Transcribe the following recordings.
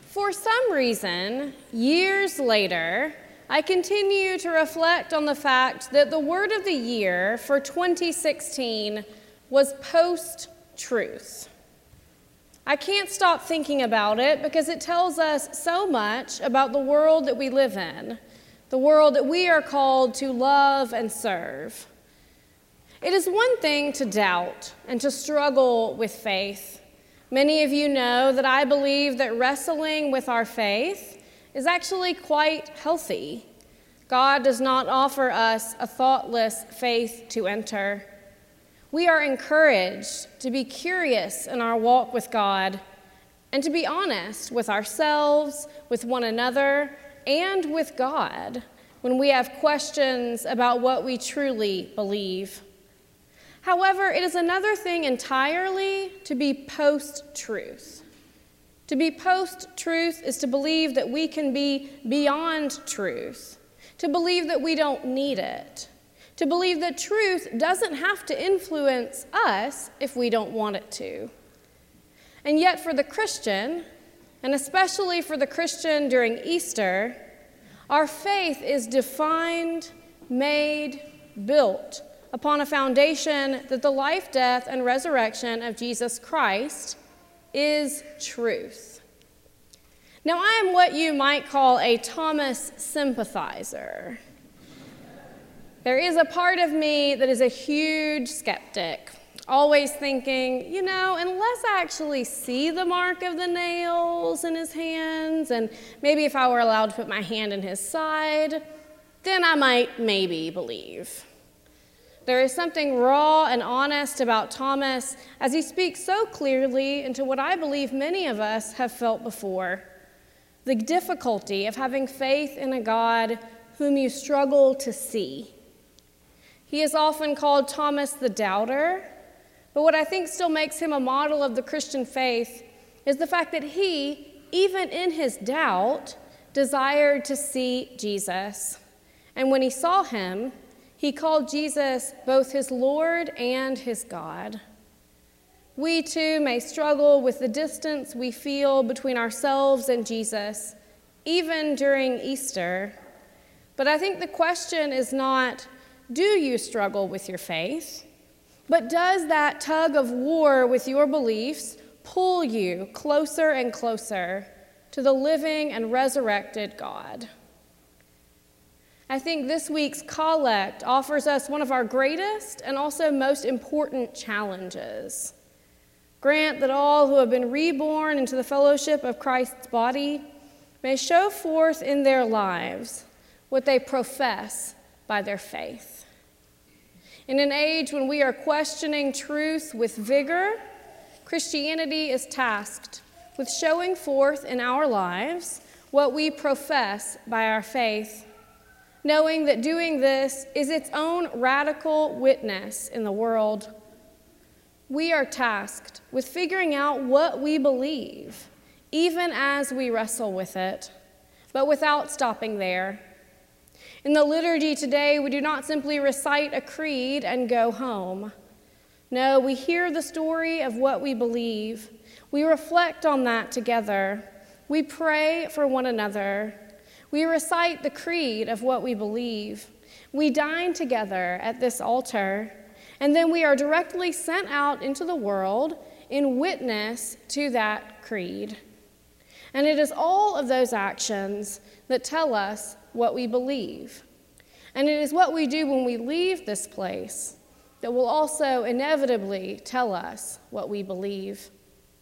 For some reason, years later, I continue to reflect on the fact that the word of the year for 2016 was post-truth. I can't stop thinking about it because it tells us so much about the world that we live in, the world that we are called to love and serve. It is one thing to doubt and to struggle with faith. Many of you know that I believe that wrestling with our faith is actually quite healthy. God does not offer us a thoughtless faith to enter. We are encouraged to be curious in our walk with God and to be honest with ourselves, with one another, and with God when we have questions about what we truly believe. However, it is another thing entirely to be post-truth. To be post-truth is to believe that we can be beyond truth, to believe that we don't need it, to believe that truth doesn't have to influence us if we don't want it to. And yet for the Christian, and especially for the Christian during Easter, our faith is defined, made, built upon a foundation that the life, death, and resurrection of Jesus Christ is truth. Now, I am what you might call a Thomas sympathizer. There is a part of me that is a huge skeptic, always thinking, unless I actually see the mark of the nails in his hands, and maybe if I were allowed to put my hand in his side, then I might maybe believe. There is something raw and honest about Thomas as he speaks so clearly into what I believe many of us have felt before, the difficulty of having faith in a God whom you struggle to see. He is often called Thomas the Doubter, but what I think still makes him a model of the Christian faith is the fact that he, even in his doubt, desired to see Jesus. And when he saw him, he called Jesus both his Lord and his God. We too may struggle with the distance we feel between ourselves and Jesus, even during Easter. But I think the question is not, do you struggle with your faith? But does that tug of war with your beliefs pull you closer and closer to the living and resurrected God? I think this week's collect offers us one of our greatest and also most important challenges. Grant that all who have been reborn into the fellowship of Christ's body may show forth in their lives what they profess by their faith. In an age when we are questioning truth with vigor, Christianity is tasked with showing forth in our lives what we profess by our faith, knowing that doing this is its own radical witness in the world. We are tasked with figuring out what we believe, even as we wrestle with it, but without stopping there. In the liturgy today, we do not simply recite a creed and go home. No, we hear the story of what we believe. We reflect on that together. We pray for one another. We recite the creed of what we believe. We dine together at this altar, and then we are directly sent out into the world in witness to that creed. And it is all of those actions that tell us what we believe. And it is what we do when we leave this place that will also inevitably tell us what we believe.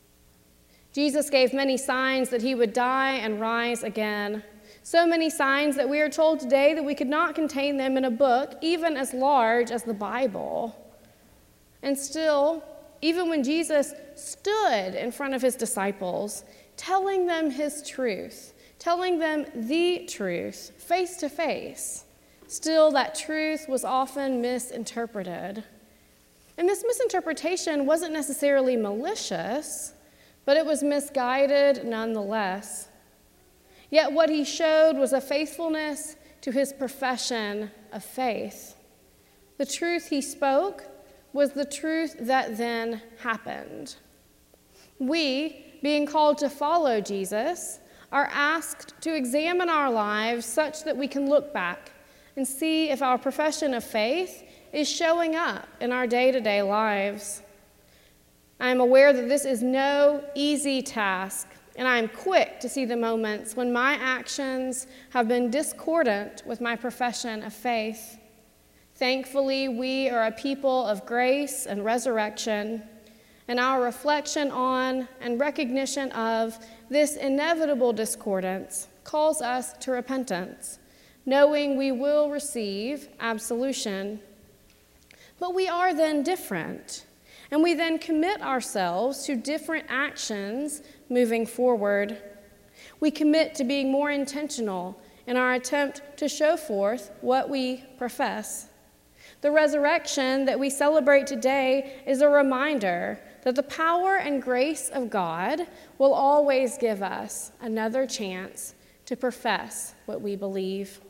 Jesus gave many signs that he would die and rise again. So many signs that we are told today that we could not contain them in a book, even as large as the Bible. And still, even when Jesus stood in front of his disciples, telling them his truth, telling them the truth, face to face, still that truth was often misinterpreted. And this misinterpretation wasn't necessarily malicious, but it was misguided nonetheless. Yet what he showed was a faithfulness to his profession of faith. The truth he spoke was the truth that then happened. We, being called to follow Jesus, are asked to examine our lives such that we can look back and see if our profession of faith is showing up in our day-to-day lives. I am aware that this is no easy task, and I am quick to see the moments when my actions have been discordant with my profession of faith. Thankfully, we are a people of grace and resurrection, and our reflection on and recognition of this inevitable discordance calls us to repentance, knowing we will receive absolution. But we are then different, and we then commit ourselves to different actions moving forward. We commit to being more intentional in our attempt to show forth what we profess. The resurrection that we celebrate today is a reminder that the power and grace of God will always give us another chance to profess what we believe.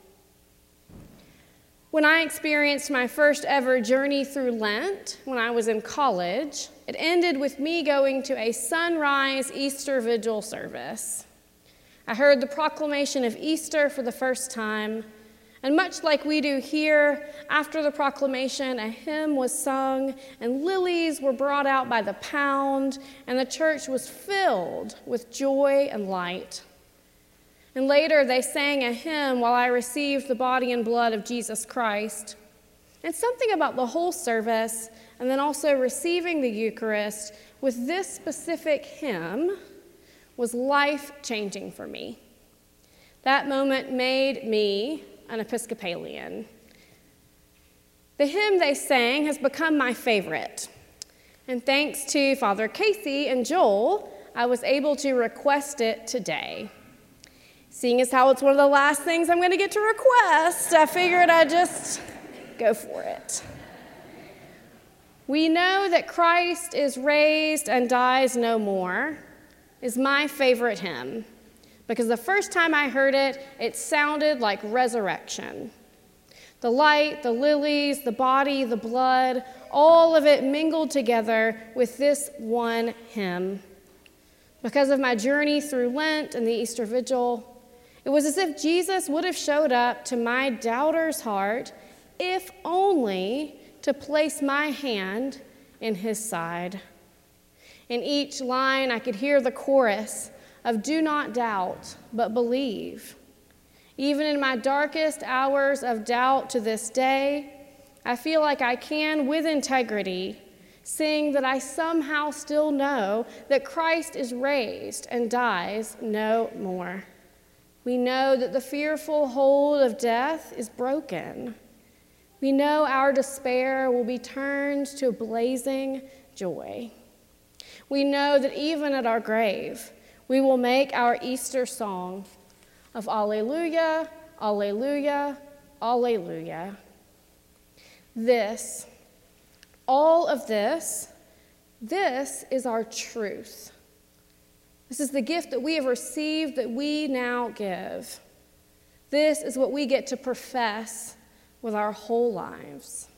When I experienced my first ever journey through Lent when I was in college, it ended with me going to a sunrise Easter Vigil service. I heard the proclamation of Easter for the first time, and much like we do here, after the proclamation, a hymn was sung, and lilies were brought out by the pound, and the church was filled with joy and light. And later, they sang a hymn while I received the body and blood of Jesus Christ. And something about the whole service, and then also receiving the Eucharist with this specific hymn, was life-changing for me. That moment made me an Episcopalian. The hymn they sang has become my favorite. And thanks to Father Casey and Joel, I was able to request it today. Seeing as how it's one of the last things I'm going to get to request, I figured I'd just go for it. We know that Christ is raised and dies no more is my favorite hymn, because the first time I heard it, it sounded like resurrection. The light, the lilies, the body, the blood, all of it mingled together with this one hymn. Because of my journey through Lent and the Easter Vigil, it was as if Jesus would have showed up to my doubter's heart, if only to place my hand in his side. In each line, I could hear the chorus of "Do not doubt, but believe." Even in my darkest hours of doubt to this day, I feel like I can, with integrity, sing that I somehow still know that Christ is raised and dies no more. We know that the fearful hold of death is broken. We know our despair will be turned to blazing joy. We know that even at our grave, we will make our Easter song of Alleluia, Alleluia, Alleluia. This, all of this is our truth. This is the gift that we have received that we now give. This is what we get to profess with our whole lives.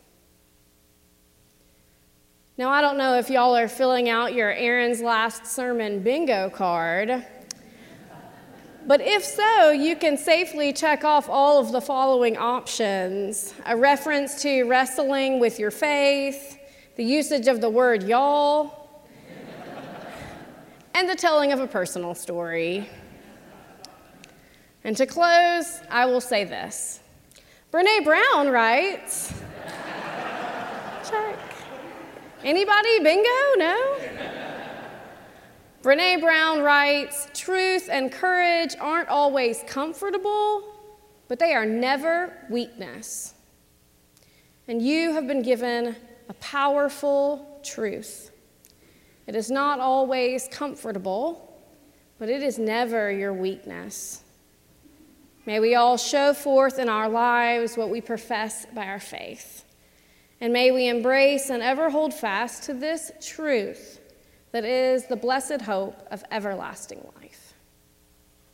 Now, I don't know if y'all are filling out your Aaron's Last Sermon bingo card, but if so, you can safely check off all of the following options: a reference to wrestling with your faith, the usage of the word y'all, and the telling of a personal story. And to close, I will say this. Brene Brown writes, check. Anybody? Bingo? No? Brene Brown writes, truth and courage aren't always comfortable, but they are never weakness. And you have been given a powerful truth. It is not always comfortable, but it is never your weakness. May we all show forth in our lives what we profess by our faith. And may we embrace and ever hold fast to this truth that is the blessed hope of everlasting life.